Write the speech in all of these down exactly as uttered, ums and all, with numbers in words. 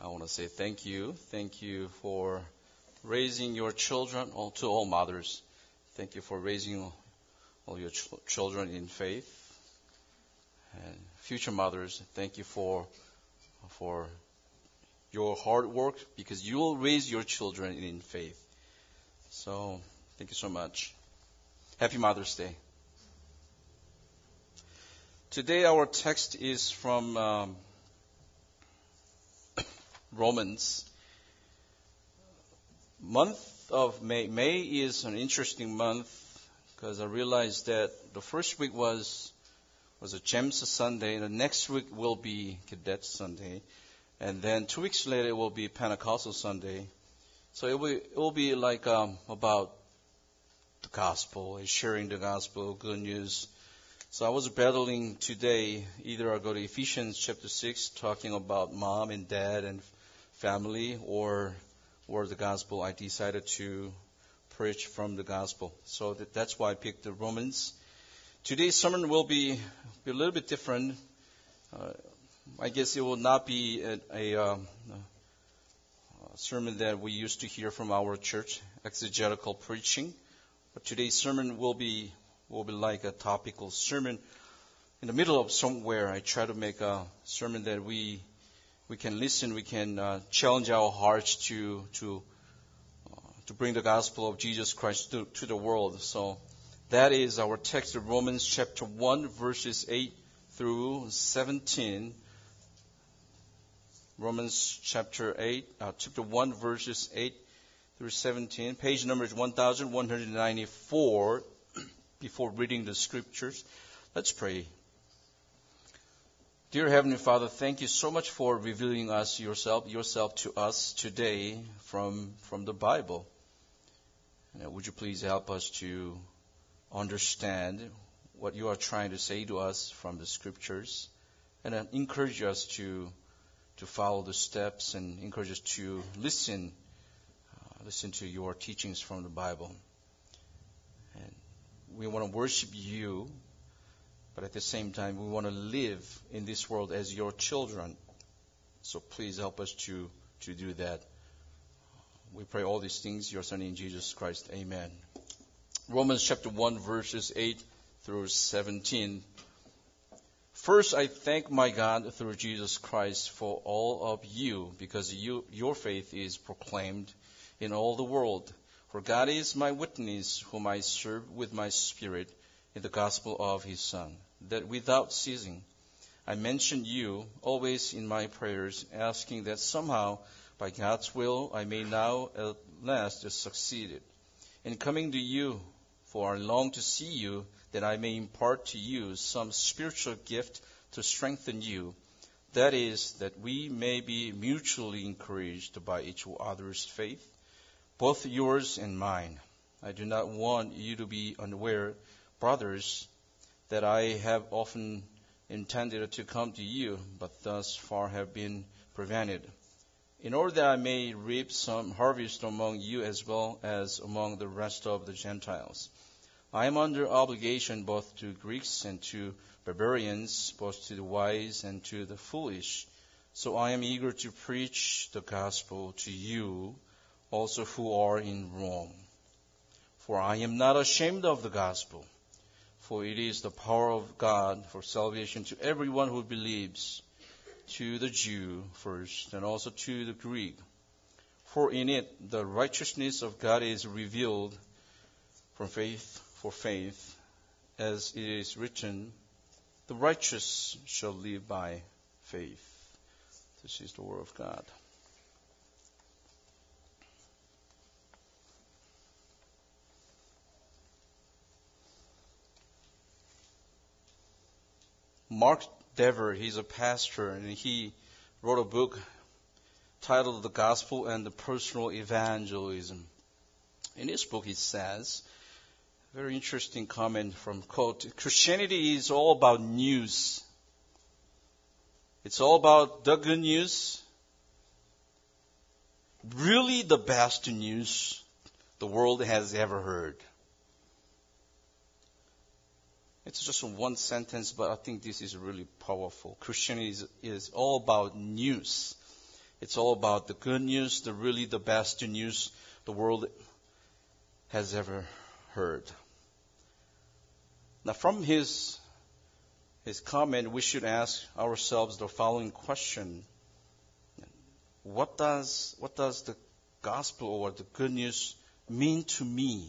I want to say thank you. Thank you for raising your children, all to all mothers. Thank you for raising all your ch- children in faith. And future mothers, thank you for for your hard work, because you will raise your children in faith. So, thank you so much. Happy Mother's Day. Today our text is from um, Romans. Month of May. May is an interesting month because I realized that the first week was was a Gems Sunday. The next week will be Cadet Sunday, and then two weeks later it will be Pentecostal Sunday. So it will it will be like um, about the gospel, sharing the gospel, good news. So I was battling today. Either I go to Ephesians chapter six, talking about mom and dad and family, or or the gospel. I decided to preach from the gospel. So that, that's why I picked the Romans. Today's sermon will be, be a little bit different. Uh, I guess it will not be a, a, um, a sermon that we used to hear from our church, exegetical preaching. But today's sermon will be will be like a topical sermon. In the middle of somewhere, I try to make a sermon that we we can listen, we can uh, challenge our hearts to to uh, to bring the gospel of Jesus Christ to, to the world. So that is our text of Romans chapter one, verses eight through seventeen. Romans chapter eight, uh, chapter one, verses eight through seventeen. Page number is one thousand one hundred ninety-four. Before reading the scriptures, let's pray. Dear Heavenly Father, thank you so much for revealing us yourself, yourself to us today from from the Bible. And would you please help us to understand what you are trying to say to us from the scriptures, and then encourage us to to follow the steps, and encourage us to listen, uh, listen to your teachings from the Bible. And we want to worship you, but at the same time, we want to live in this world as your children. So please help us to, to do that. We pray all these things, your Son, in Jesus Christ. Amen. Romans chapter one, verses eight through seventeen. First, I thank my God through Jesus Christ for all of you, because you, your faith is proclaimed in all the world. For God is my witness, whom I serve with my spirit in the gospel of his Son, that without ceasing I mention you always in my prayers, asking that somehow, by God's will, I may now at last succeed in coming to you. For I long to see you, that I may impart to you some spiritual gift to strengthen you. That is, that we may be mutually encouraged by each other's faith, both yours and mine. I do not want you to be unaware, brothers, that I have often intended to come to you, but thus far have been prevented, in order that I may reap some harvest among you as well as among the rest of the Gentiles. I am under obligation both to Greeks and to barbarians, both to the wise and to the foolish. So I am eager to preach the gospel to you also who are in Rome. For I am not ashamed of the gospel, for it is the power of God for salvation to everyone who believes, to the Jew first, and also to the Greek. For in it the righteousness of God is revealed from faith for faith, as it is written, the righteous shall live by faith. This is the word of God. Mark Dever, he's a pastor, and he wrote a book titled The Gospel and the Personal Evangelism. In this book, he says, very interesting comment from quote, Christianity is all about news. It's all about the good news. Really the best news the world has ever heard. It's just one sentence, but I think this is really powerful. Christianity is, is all about news. It's all about the good news, the really the best news the world has ever heard. Now, from his his comment, we should ask ourselves the following question: What does what does the gospel or the good news mean to me?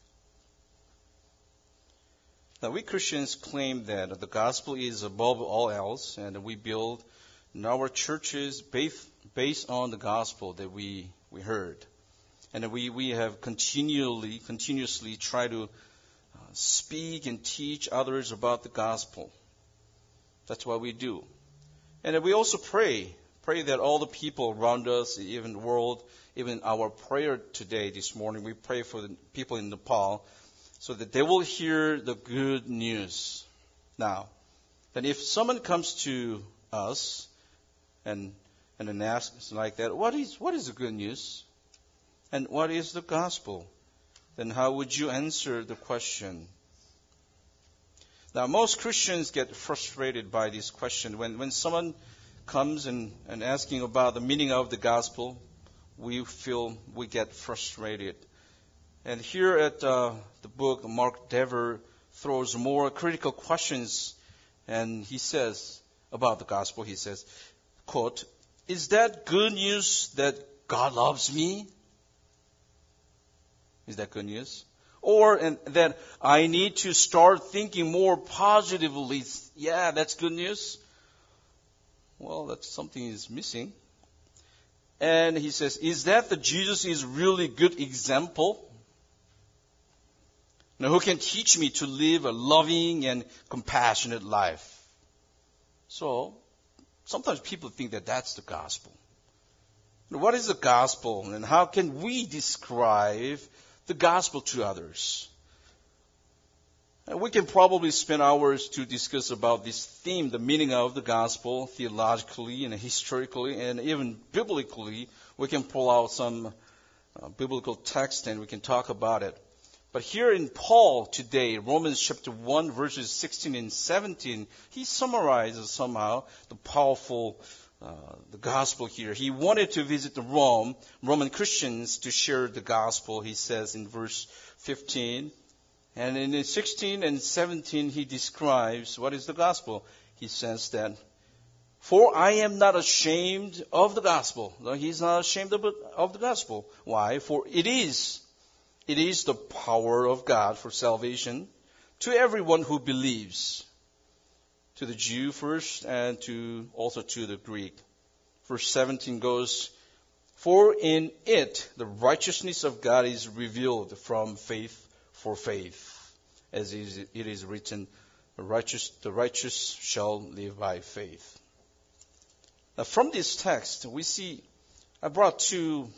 Now, we Christians claim that the gospel is above all else, and we build in our churches based, based on the gospel that we, we heard. And we, we have continually, continuously tried to uh, speak and teach others about the gospel. That's what we do. And we also pray, pray that all the people around us, even the world, even our prayer today, this morning, we pray for the people in Nepal, so that they will hear the good news. Now, then if someone comes to us and and then asks like that, what is what is the good news? And what is the gospel? Then how would you answer the question? Now, most Christians get frustrated by this question. When when someone comes and, and asking about the meaning of the gospel, we feel we get frustrated. And here at uh, the book, Mark Dever throws more critical questions, and he says about the gospel, he says, quote, "Is that good news that God loves me? Is that good news? Or and that I need to start thinking more positively? Yeah, that's good news. Well, that's something is missing." And he says, "Is that the Jesus is really good example? Now, who can teach me to live a loving and compassionate life?" So, sometimes people think that that's the gospel. What is the gospel, and how can we describe the gospel to others? And we can probably spend hours to discuss about this theme, the meaning of the gospel, theologically and historically and even biblically. We can pull out some uh, biblical text and we can talk about it. But here in Paul today, Romans chapter one, verses sixteen and seventeen, he summarizes somehow the powerful, uh, the gospel here. He wanted to visit the Rome, Roman Christians to share the gospel, he says in verse fifteen. And in sixteen and seventeen, he describes what is the gospel. He says that, "For I am not ashamed of the gospel." No, he's not ashamed of, of the gospel. Why? For it is It is the power of God for salvation to everyone who believes, to the Jew first and to also to the Greek. Verse seventeen goes, "For in it the righteousness of God is revealed from faith for faith, as it is written, the righteous, the righteous shall live by faith." Now from this text, we see, I brought two,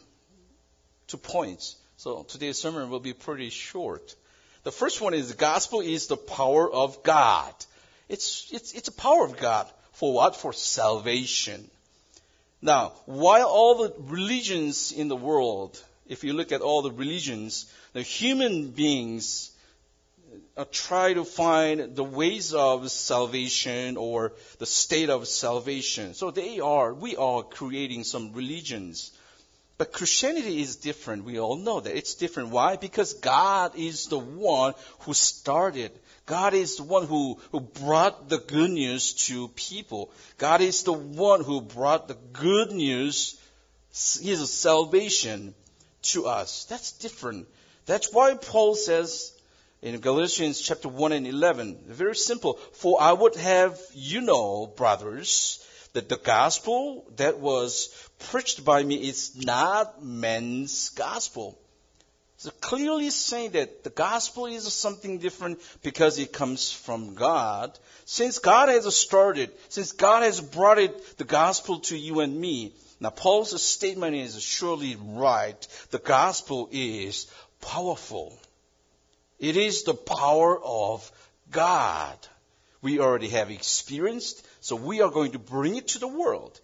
two points. So today's sermon will be pretty short. The first one is the gospel is the power of God. It's, it's, it's a power of God. For what? For salvation. Now, while all the religions in the world, if you look at all the religions, the human beings uh, try to find the ways of salvation or the state of salvation. So they are, we are creating some religions. But Christianity is different. We all know that. It's different. Why? Because God is the one who started. God is the one who, who brought the good news to people. God is the one who brought the good news, his salvation, to us. That's different. That's why Paul says in Galatians chapter one and eleven, very simple, "For I would have you know, brothers, that the gospel that was preached by me is not man's gospel." So clearly saying that the gospel is something different because it comes from God. Since God has started, since God has brought it, the gospel to you and me. Now Paul's statement is surely right. The gospel is powerful. It is the power of God. We already have experienced, so we are going to bring it to the world.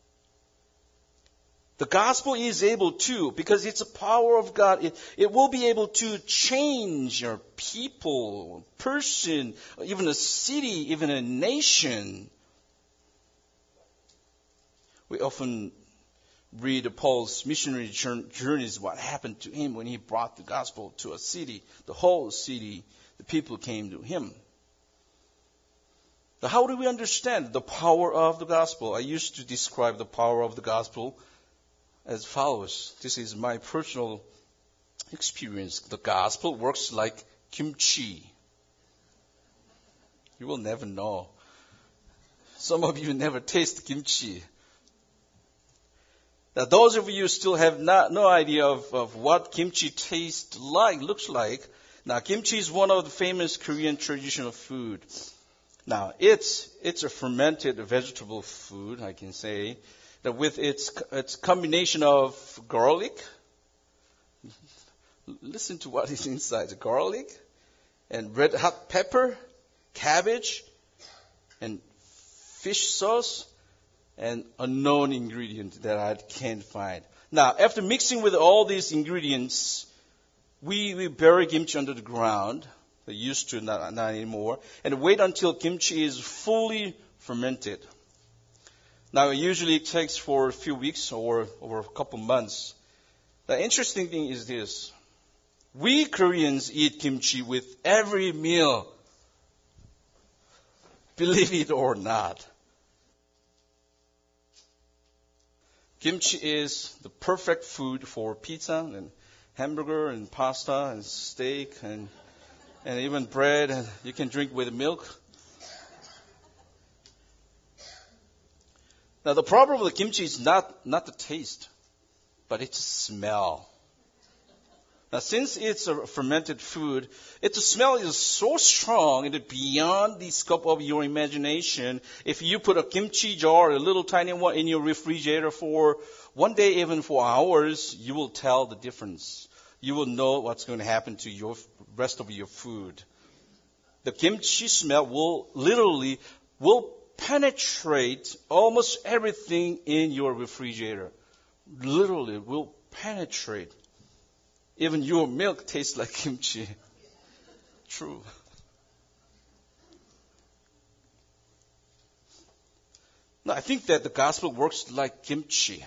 The gospel is able to, because it's a power of God, it, it will be able to change your people, person, even a city, even a nation. We often read Paul's missionary journeys, what happened to him when he brought the gospel to a city. The whole city, the people came to him. Now, how do we understand the power of the gospel? I used to describe the power of the gospel as follows. This is my personal experience. The gospel works like kimchi. You will never know. Some of you never taste kimchi. Now, those of you still have not, no idea of, of what kimchi tastes like, looks like. Now, kimchi is one of the famous Korean traditional food. Now, it's it's a fermented vegetable food, I can say, that with its its combination of garlic. Listen to what is inside: garlic and red hot pepper, cabbage, and fish sauce, and unknown ingredient that I can't find. Now, after mixing with all these ingredients, we we bury kimchi under the ground. They used to, not, not anymore. And wait until kimchi is fully fermented. Now, it usually takes for a few weeks or over a couple months. The interesting thing is this. We Koreans eat kimchi with every meal. Believe it or not. Kimchi is the perfect food for pizza and hamburger and pasta and steak and and even bread, and you can drink with milk. Now, the problem with kimchi is not, not the taste, but its smell. Now, since it's a fermented food, its smell is so strong and beyond the scope of your imagination. If you put a kimchi jar, a little tiny one, in your refrigerator for one day, even for hours, you will tell the difference. You will know what's going to happen to your rest of your food. The kimchi smell will literally will penetrate almost everything in your refrigerator. Literally will penetrate. Even your milk tastes like kimchi. True. Now, I think that the gospel works like kimchi.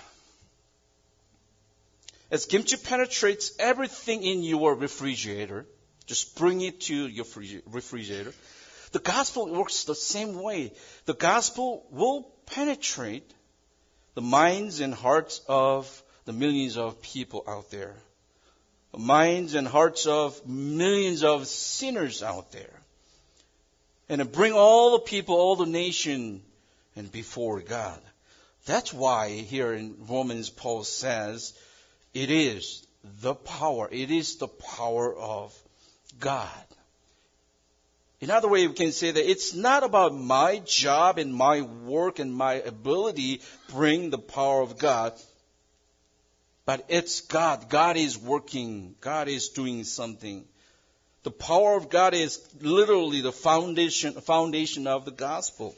As kimchi penetrates everything in your refrigerator, just bring it to your refrigerator. The gospel works the same way. The gospel will penetrate the minds and hearts of the millions of people out there. The minds and hearts of millions of sinners out there. And bring all the people, all the nation, and before God. That's why here in Romans, Paul says, it is the power. It is the power of God. In other way, we can say that it's not about my job and my work and my ability bring the power of God, but it's God. God is working. God is doing something. The power of God is literally the foundation, foundation of the gospel,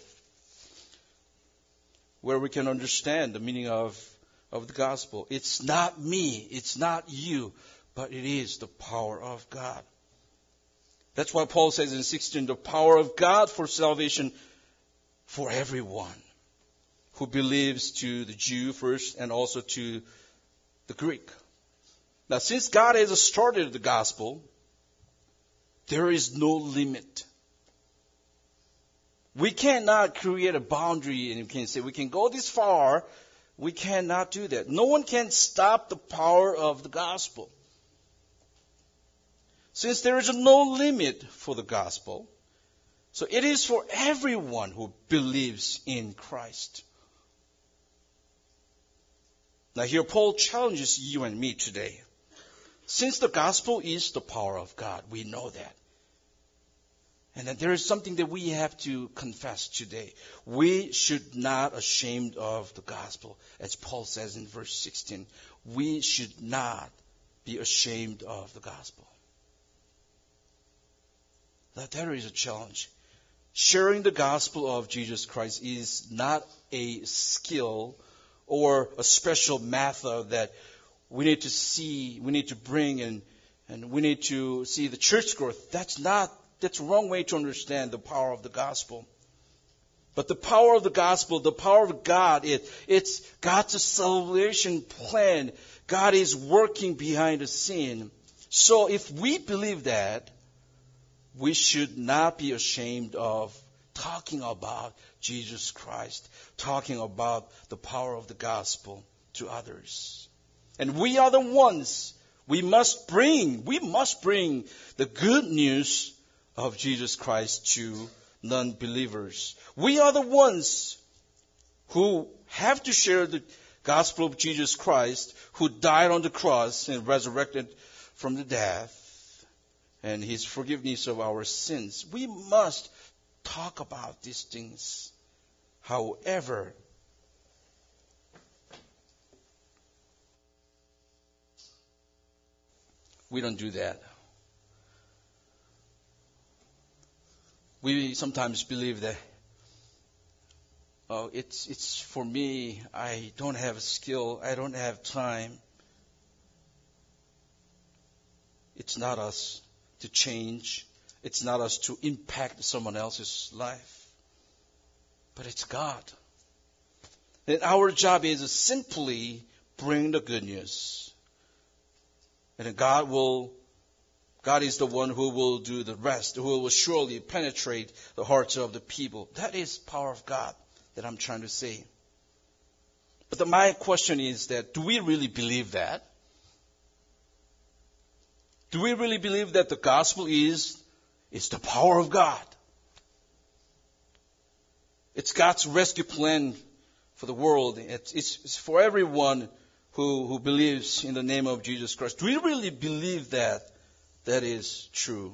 where we can understand the meaning of of the gospel. It's not me, it's not you, but it is the power of God. That's why Paul says in sixteen, the power of God for salvation for everyone who believes, to the Jew first and also to the Greek. Now, since God has started the gospel, there is no limit. We cannot create a boundary and we can say we can go this far. We cannot do that. No one can stop the power of the gospel. Since there is no limit for the gospel, so it is for everyone who believes in Christ. Now here Paul challenges you and me today. Since the gospel is the power of God, we know that. And that there is something that we have to confess today. We should not be ashamed of the gospel. As Paul says in verse sixteen, we should not be ashamed of the gospel. That there is a challenge. Sharing the gospel of Jesus Christ is not a skill or a special method that we need to see, we need to bring, and, and we need to see the church growth. That's not That's the wrong way to understand the power of the gospel. But the power of the gospel, the power of God, it, it's God's salvation plan. God is working behind the scene. So if we believe that, we should not be ashamed of talking about Jesus Christ, talking about the power of the gospel to others. And we are the ones, we must bring, we must bring the good news of Jesus Christ to non-believers. We are the ones who have to share the gospel of Jesus Christ, who died on the cross and resurrected from the death, and His forgiveness of our sins. We must talk about these things. However, we don't do that. We sometimes believe that, oh, it's it's for me. I don't have a skill. I don't have time. It's not us to change. It's not us to impact someone else's life. But it's God. And our job is to simply bring the good news. And God will God is the one who will do the rest, who will surely penetrate the hearts of the people. That is power of God that I'm trying to say. But the, my question is that, do we really believe that? Do we really believe that the gospel is, is the power of God? It's God's rescue plan for the world. It's, it's, it's for everyone who, who believes in the name of Jesus Christ. Do we really believe that? That is true.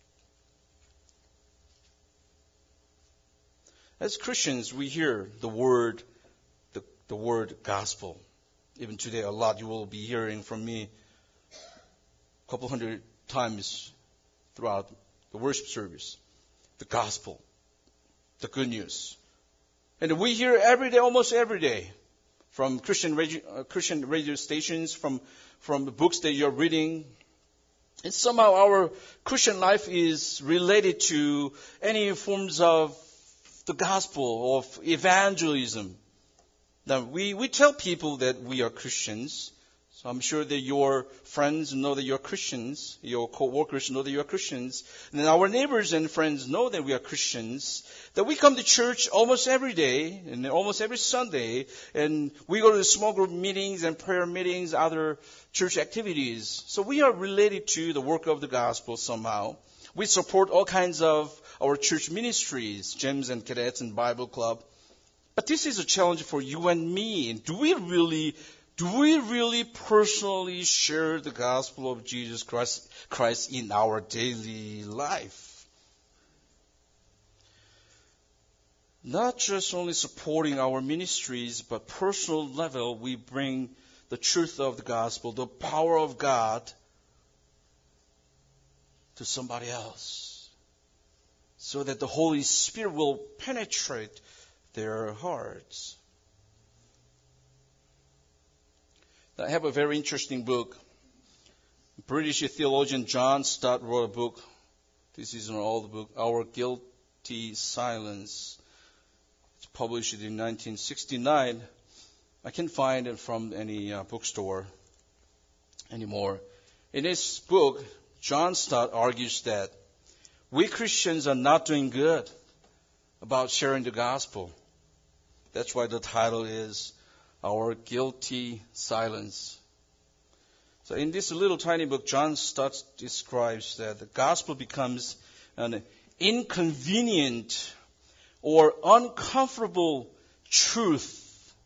As Christians, we hear the word, the, the word gospel. Even today, a lot you will be hearing from me a couple hundred times throughout the worship service. The gospel, the good news. And we hear every day, almost every day, from Christian radio, uh, Christian radio stations, from, from the books that you're reading. And somehow our Christian life is related to any forms of the gospel, of evangelism. Now, we, we tell people that we are Christians. So I'm sure that your friends know that you're Christians. Your co-workers know that you're Christians. And then our neighbors and friends know that we are Christians. That we come to church almost every day and almost every Sunday. And we go to small group meetings and prayer meetings, other church activities. So we are related to the work of the gospel somehow. We support all kinds of our church ministries, Gems and Cadets and Bible Club. But this is a challenge for you and me. Do we really Do we really personally share the gospel of Jesus Christ, Christ in our daily life? Not just only supporting our ministries, but personal level, we bring the truth of the gospel, the power of God to somebody else, so that the Holy Spirit will penetrate their hearts. I have a very interesting book. British theologian John Stott wrote a book. This is an old book, Our Guilty Silence. It's published in nineteen sixty-nine. I can't find it from any uh, bookstore anymore. In this book, John Stott argues that we Christians are not doing good about sharing the gospel. That's why the title is Our Guilty Silence. So in this little tiny book, John Stott describes that the gospel becomes an inconvenient or uncomfortable truth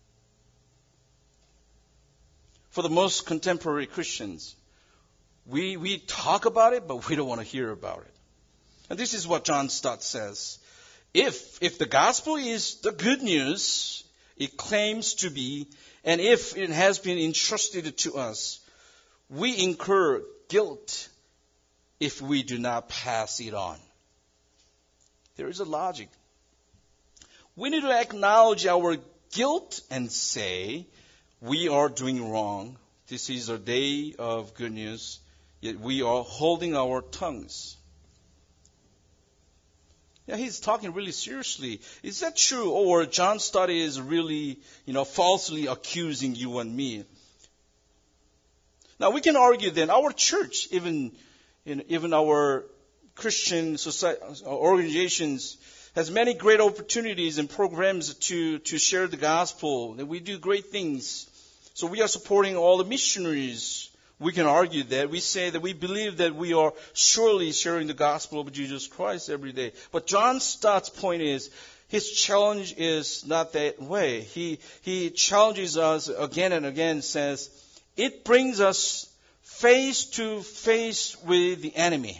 for the most contemporary Christians. We, we talk about it, but we don't want to hear about it. And this is what John Stott says. If, if the gospel is the good news it claims to be, and if it has been entrusted to us, we incur guilt if we do not pass it on. There is a logic. We need to acknowledge our guilt and say, we are doing wrong. This is a day of good news, yet we are holding our tongues. Yeah, he's talking really seriously. Is that true? Or John Stott is really, you know, falsely accusing you and me? Now we can argue then our church, even, in, even our Christian society, organizations, has many great opportunities and programs to, to share the gospel. And we do great things. So we are supporting all the missionaries. We can argue that. We say that we believe that we are surely sharing the gospel of Jesus Christ every day. But John Stott's point is, his challenge is not that way. He, he challenges us again and again, says, it brings us face to face with the enemy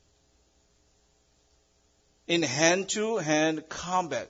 in hand-to-hand combat.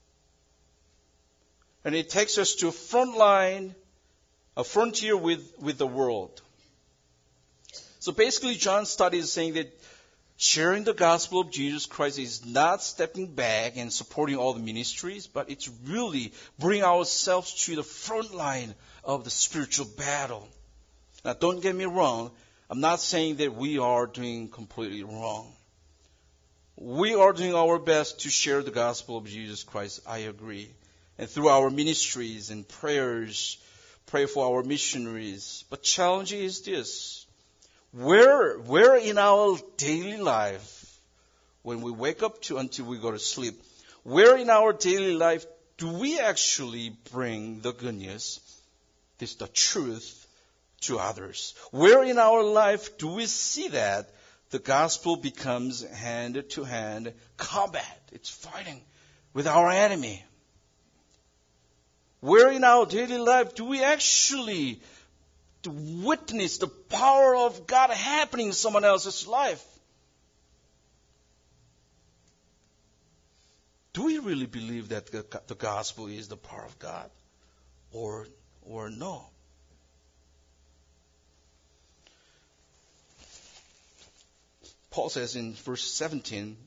And it takes us to a front line, a frontier with, with the world. So basically, John Stott is saying that sharing the gospel of Jesus Christ is not stepping back and supporting all the ministries, but it's really bringing ourselves to the front line of the spiritual battle. Now, don't get me wrong. I'm not saying that we are doing completely wrong. We are doing our best to share the gospel of Jesus Christ. I agree. And through our ministries and prayers, pray for our missionaries. But challenge is this. Where, where in our daily life, when we wake up to until we go to sleep, where in our daily life do we actually bring the good news, this the truth, to others? Where in our life do we see that the gospel becomes hand-to-hand combat? It's fighting with our enemy. Where in our daily life do we actually to witness the power of God happening in someone else's life? Do we really believe that the gospel is the power of God? Or, or no? Paul says in verse seventeen,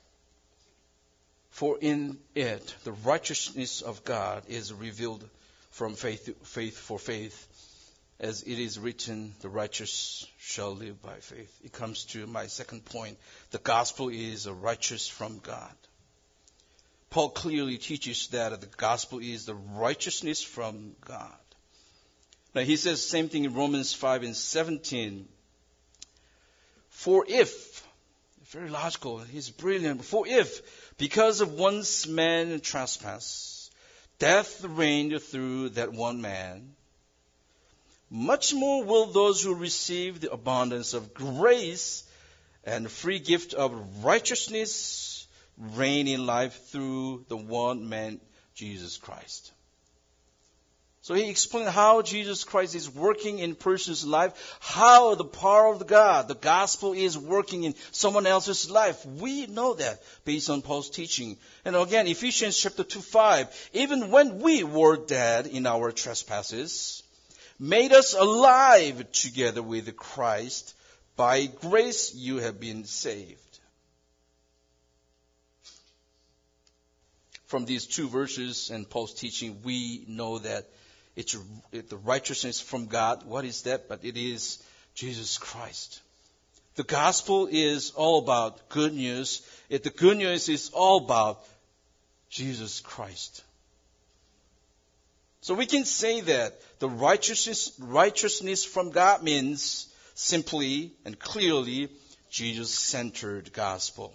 for in it the righteousness of God is revealed from faith, to, faith for faith. As it is written, the righteous shall live by faith. It comes to my second point. The gospel is a righteous from God. Paul clearly teaches that the gospel is the righteousness from God. Now he says the same thing in Romans five and seventeen. For if, very logical, he's brilliant. For if, because of one man's trespass, death reigned through that one man, much more will those who receive the abundance of grace and the free gift of righteousness reign in life through the one man, Jesus Christ. So he explained how Jesus Christ is working in a person's life, how the power of God, the gospel is working in someone else's life. We know that based on Paul's teaching. And again, Ephesians chapter two, five, even when we were dead in our trespasses, made us alive together with Christ. By grace you have been saved. From these two verses and Paul's teaching, we know that it's the righteousness from God. What is that? But it is Jesus Christ. The gospel is all about good news. It, the good news is all about Jesus Christ. So we can say that the righteousness, righteousness from God means simply and clearly Jesus-centered gospel.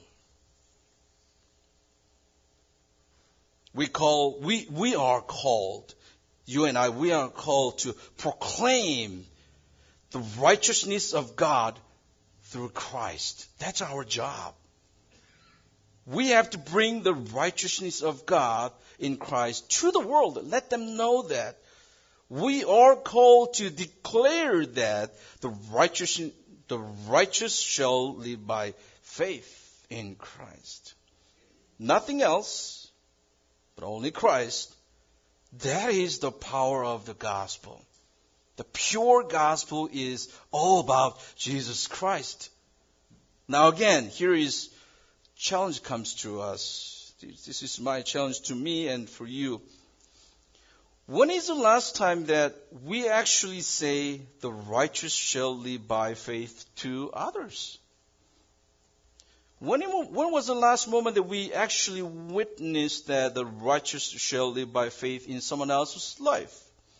We call, we, we are called, you and I, we are called to proclaim the righteousness of God through Christ. That's our job. We have to bring the righteousness of God in Christ to the world. Let them know that. We are called to declare that the righteous, the righteous shall live by faith in Christ. Nothing else, but only Christ. That is the power of the gospel. The pure gospel is all about Jesus Christ. Now again, here is challenge comes to us. This is my challenge to me and for you. When is the last time that we actually say the righteous shall live by faith to others? When, it, when was the last moment that we actually witnessed that the righteous shall live by faith in someone else's life?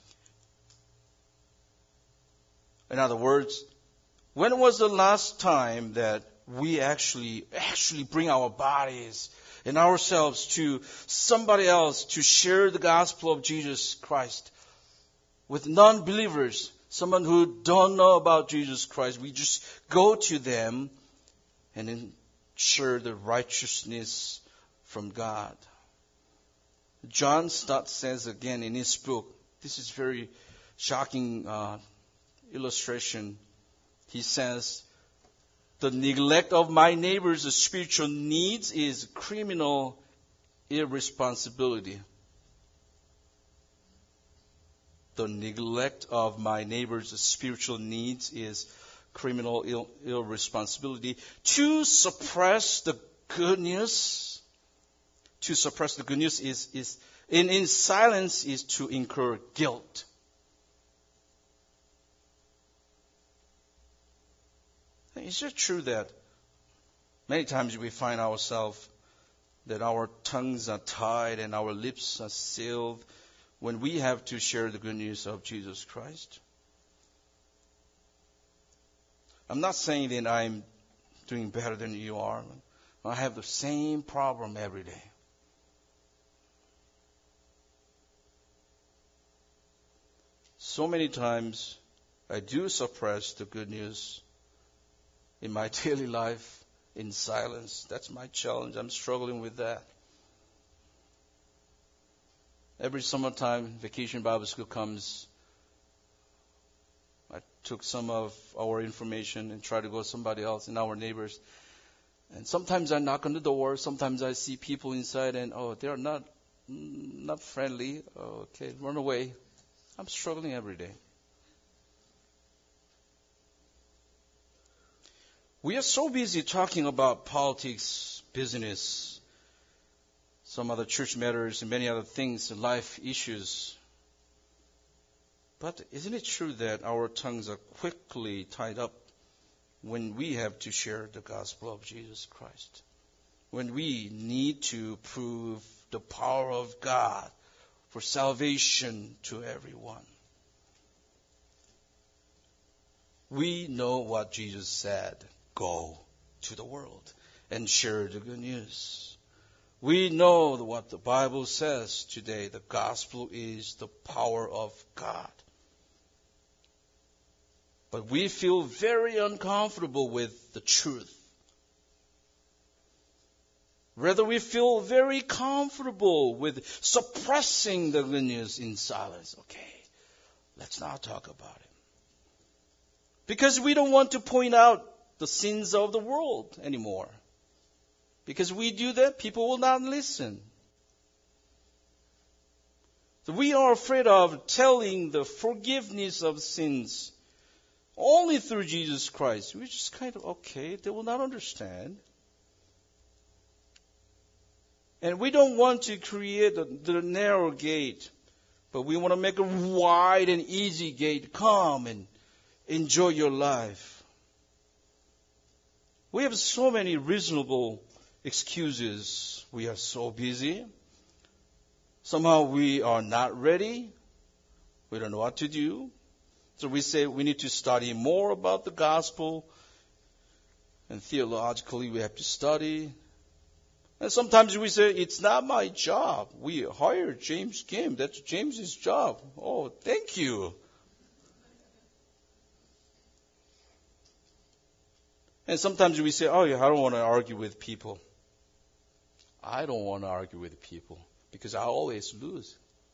In other words, when was the last time that we actually actually bring our bodies and ourselves to somebody else to share the gospel of Jesus Christ with non-believers, someone who don't know about Jesus Christ? We just go to them and then share the righteousness from God. John Stott says again in his book, this is very shocking uh, illustration. He says, the neglect of my neighbor's spiritual needs is criminal irresponsibility. The neglect of my neighbor's spiritual needs is criminal ill, irresponsibility. To suppress the good news, to suppress the good news is, is in, in silence is to incur guilt. Is it true that many times we find ourselves that our tongues are tied and our lips are sealed when we have to share the good news of Jesus Christ? I'm not saying that I'm doing better than you are. I have the same problem every day. So many times I do suppress the good news in my daily life in silence. That's my challenge. I'm struggling with that. Every summertime vacation Bible school comes, I took some of our information and tried to go to somebody else and our neighbors. And sometimes I knock on the door. Sometimes I see people inside and, oh, they're not not friendly. Oh, okay, run away. I'm struggling every day. We are so busy talking about politics, business, some other church matters, and many other things, life issues. But isn't it true that our tongues are quickly tied up when we have to share the gospel of Jesus Christ? When we need to prove the power of God for salvation to everyone. We know what Jesus said. Go to the world and share the good news. We know what the Bible says today. The gospel is the power of God. But we feel very uncomfortable with the truth. Rather, we feel very comfortable with suppressing the good news in silence. Okay, let's not talk about it. Because we don't want to point out the sins of the world anymore. Because we do that, people will not listen. So we are afraid of telling the forgiveness of sins only through Jesus Christ. We're just kind of, okay, they will not understand. And we don't want to create the, the narrow gate, but we want to make a wide and easy gate. Come and enjoy your life. We have so many reasonable excuses. We are so busy. Somehow we are not ready. We don't know what to do. So we say we need to study more about the gospel. And theologically we have to study. And sometimes we say, it's not my job. We hired James Kim. That's James's job. Oh, thank you. And sometimes we say, oh, yeah, I don't want to argue with people. I don't want to argue with people because I always lose.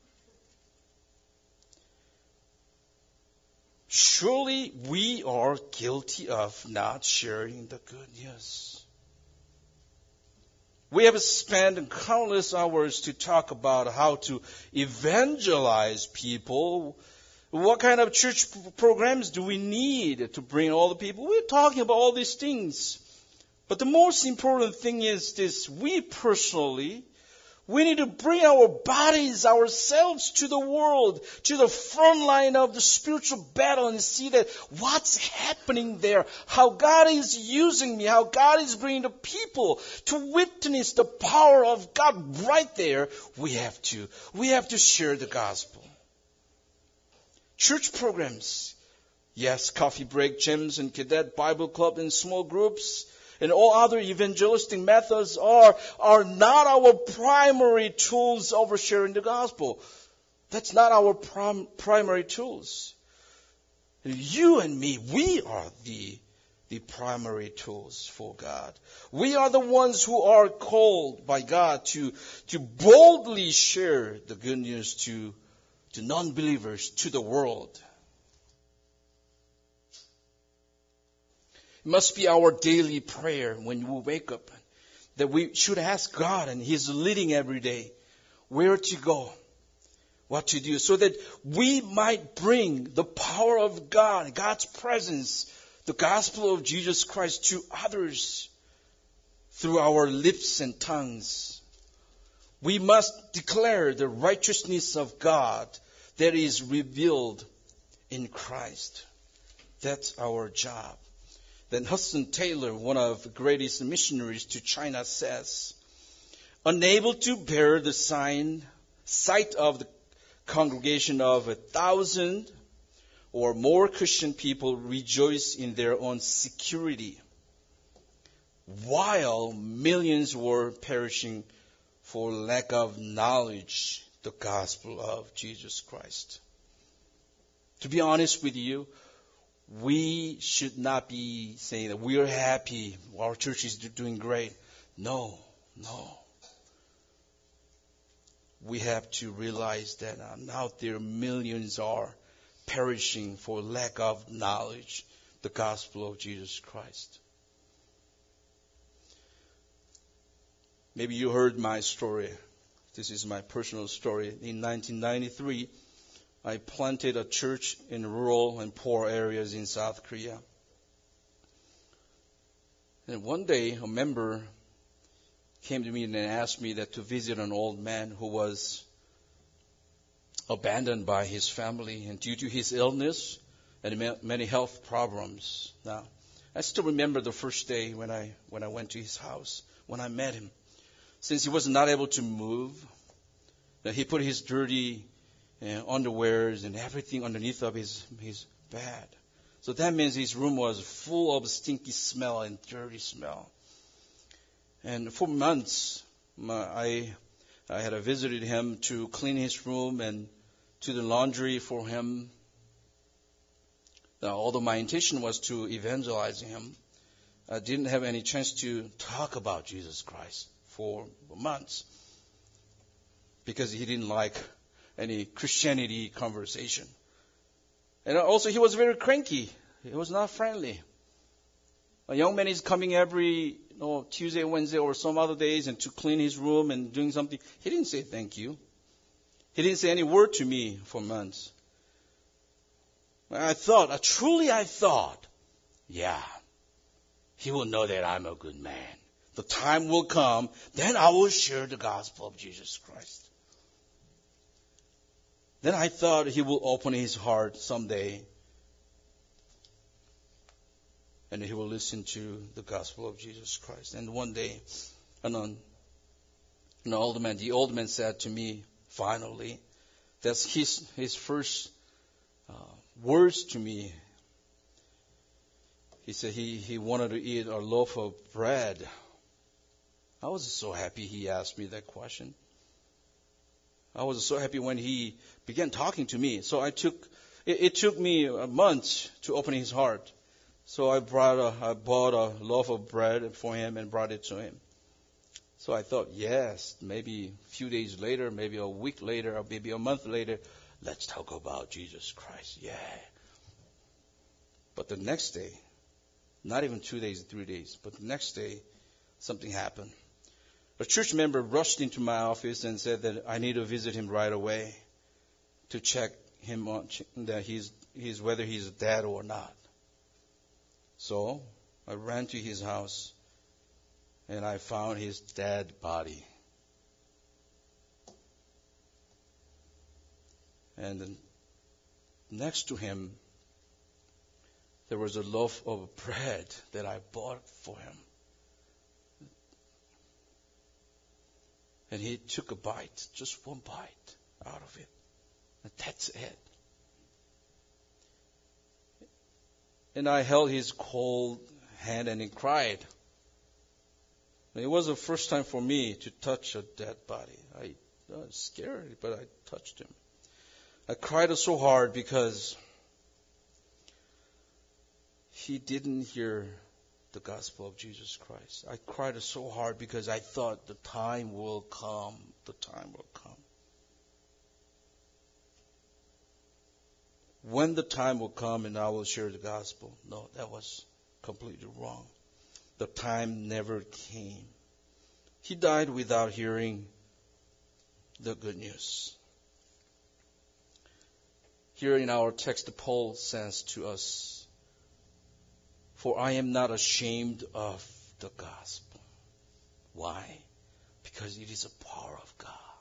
Surely we are guilty of not sharing the good news. We have spent countless hours to talk about how to evangelize people. What kind of church programs do we need to bring all the people? We're talking about all these things. But the most important thing is this. We personally, We need to bring our bodies, ourselves to the world, to the front line of the spiritual battle and see that what's happening there, how God is using me, how God is bringing the people to witness the power of God right there. We have to, we have to share the gospel. Church programs, yes, coffee break, gyms and cadet Bible club and small groups, and all other evangelistic methods are, are not our primary tools of sharing the gospel. That's not our prim, primary tools. You and me, we are the, the primary tools for God. We are the ones who are called by God to, to boldly share the good news to, to non-believers, to the world. It must be our daily prayer when we wake up that we should ask God, and He's leading every day, where to go, what to do, so that we might bring the power of God, God's presence, the gospel of Jesus Christ to others through our lips and tongues. We must declare the righteousness of God that is revealed in Christ. That's our job. Then Hudson Taylor, one of the greatest missionaries to China, says, unable to bear the sign, sight of the congregation of a thousand or more Christian people rejoice in their own security, while millions were perishing for lack of knowledge, the gospel of Jesus Christ. To be honest with you, we should not be saying that we are happy, our church is doing great. No, no. We have to realize that out there millions are perishing for lack of knowledge, the gospel of Jesus Christ. Maybe you heard my story. This is my personal story. In nineteen ninety-three, I planted a church in rural and poor areas in South Korea. And one day, a member came to me and asked me that to visit an old man who was abandoned by his family and due to his illness and many health problems. Now, I still remember the first day when I when I went to his house, when I met him. Since he was not able to move, that he put his dirty and underwears and everything underneath of his his bed. So that means his room was full of stinky smell and dirty smell. And for months, my, I I had visited him to clean his room and to the laundry for him. Now, although my intention was to evangelize him, I didn't have any chance to talk about Jesus Christ for months because he didn't like any Christianity conversation. And also he was very cranky. He was not friendly. A young man is coming every you know, Tuesday, Wednesday, or some other days and to clean his room and doing something. He didn't say thank you. He didn't say any word to me for months. I thought, truly I thought, yeah, he will know that I'm a good man. The time will come, then I will share the gospel of Jesus Christ. Then I thought he will open his heart someday and he will listen to the gospel of Jesus Christ. And one day, an, an old man, the old man said to me, finally, that's his, his first uh, words to me. He said he, he wanted to eat a loaf of bread. I was so happy he asked me that question. I was so happy when he began talking to me. So I took, it, it took me a month to open his heart. So I brought a, I bought a loaf of bread for him and brought it to him. So I thought, yes, maybe a few days later, maybe a week later, or maybe a month later, let's talk about Jesus Christ. Yeah. But the next day, not even two days, three days, but the next day, something happened. A church member rushed into my office and said that I need to visit him right away to check him on that he's, he's whether he's dead or not. So I ran to his house and I found his dead body. And then next to him, there was a loaf of bread that I bought for him. And he took a bite, just one bite out of it. And that's it. And I held his cold hand and he cried. It was the first time for me to touch a dead body. I, I was scared, but I touched him. I cried so hard because he didn't hear the gospel of Jesus Christ. I cried so hard because I thought the time will come. The time will come. When the time will come and I will share the gospel. No, that was completely wrong. The time never came. He died without hearing the good news. Here in our text, Paul says to us, "For I am not ashamed of the gospel." Why? Because it is a power of God.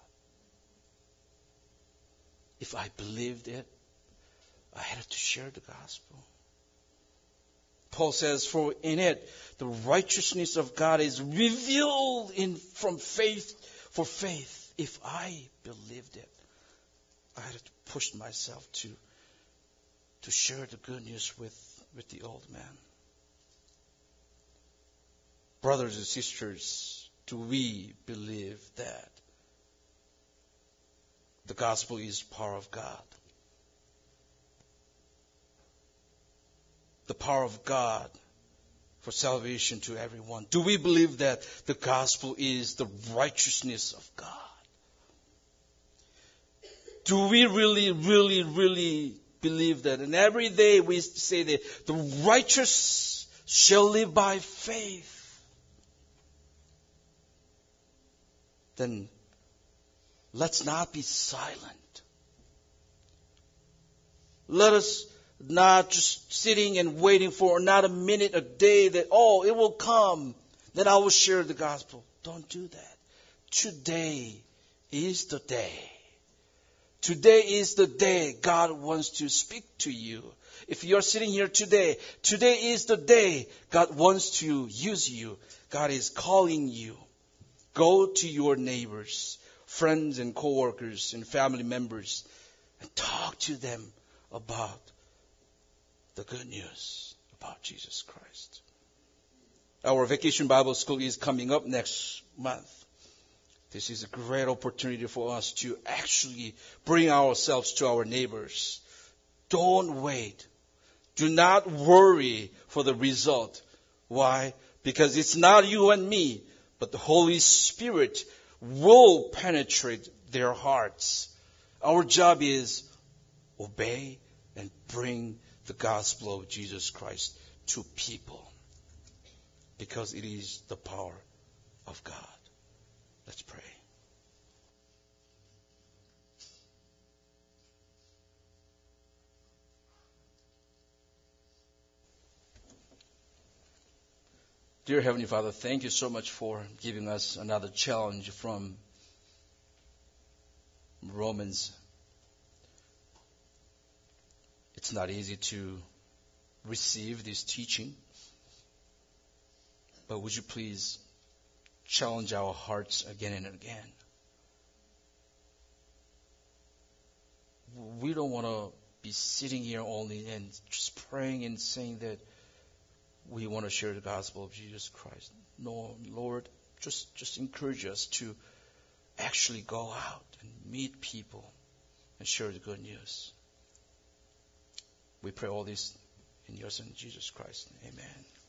If I believed it, I had to share the gospel. Paul says, "For in it the righteousness of God is revealed in from faith for faith." If I believed it, I had to push myself to to share the good news with, with the old man. Brothers and sisters, do we believe that the gospel is power of God? The power of God for salvation to everyone. Do we believe that the gospel is the righteousness of God? Do we really, really, really believe that? And every day we say that the righteous shall live by faith. Then let's not be silent. Let us not just sitting and waiting for not a minute, a day that, oh, it will come, then I will share the gospel. Don't do that. Today is the day. Today is the day God wants to speak to you. If you're sitting here today, today is the day God wants to use you. God is calling you. Go to your neighbors, friends and co-workers and family members and talk to them about the good news about Jesus Christ. Our Vacation Bible School is coming up next month. This is a great opportunity for us to actually bring ourselves to our neighbors. Don't wait. Do not worry for the result. Why? Because it's not you and me, but the Holy Spirit will penetrate their hearts. Our job is obey and bring the gospel of Jesus Christ to people, because it is the power of God. Let's pray. Dear Heavenly Father, thank you so much for giving us another challenge from Romans. It's not easy to receive this teaching, but would you please challenge our hearts again and again? We don't want to be sitting here only and just praying and saying that we want to share the gospel of Jesus Christ. No, Lord, just, just encourage us to actually go out and meet people and share the good news. We pray all this in your Son, Jesus Christ. Amen.